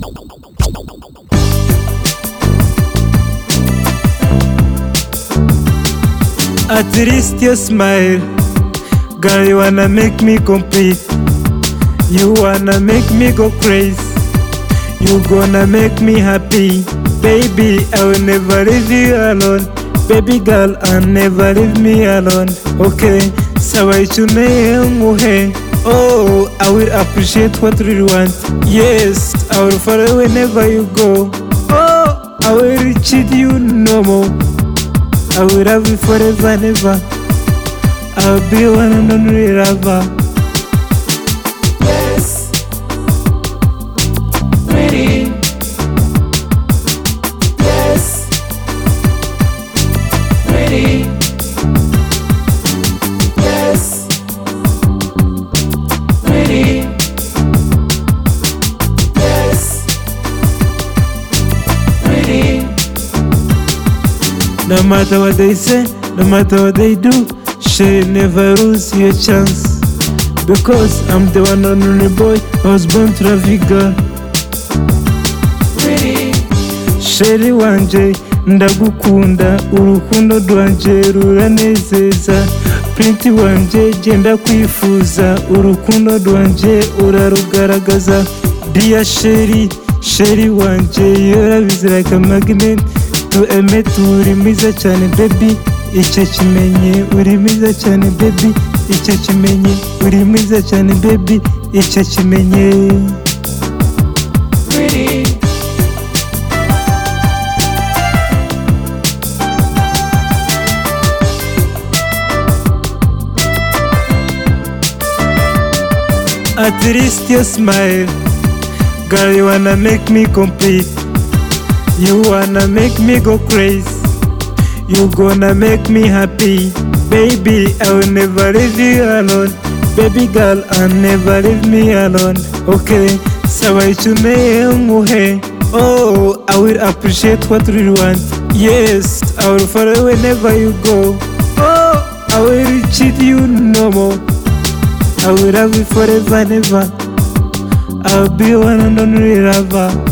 At least your smile, girl, you wanna make me complete. You wanna make me go crazy. You gonna make me happy. Baby, I will never leave you alone. Baby girl, I'll never leave me alone. Okay, sawa ichuneye nguhe. Oh, I will appreciate what you really want. Yes, I will follow whenever you go. Oh, I will cheat you no more. I will love you forever and ever. I'll be one and only lover. Yes, pretty. Yes, pretty. Yes, pretty. Yes, pretty. No matter what they say, no matter what they do, she never lose your chance. Because I'm the one and only boy I was born to love you, girl. Pretty. Sheri wanje ndagukunda, urukundo rwanje ruranezeza. Printi wanje genda kwifuza, urukundo rwanje urarugaragaza. Dear Sheri, Sheri wanje yorabizi like a magnet. To eme uri mwiza cyane baby, icyo kimenye uri mwiza cyane baby, icyo kimenye uri mwiza cyane baby, icyo kimenye. Pretty. At least your smile, girl, you wanna make me complete. You wanna make me go crazy. You gonna make me happy. Baby, I will never leave you alone. Baby girl, I'll never leave me alone. Okay, sawa ichuneye nguhe. Oh, I will appreciate what you really want. Yes, I will follow whenever you go. Oh, I will cheat you no more. I will love you forever and ever. I'll be one and only lover.